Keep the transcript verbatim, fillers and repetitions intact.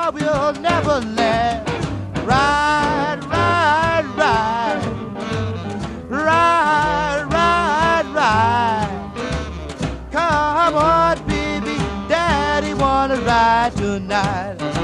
car will never last. Ride, ride, ride. Ride, ride, ride. Come on, baby, daddy wanna ride tonight.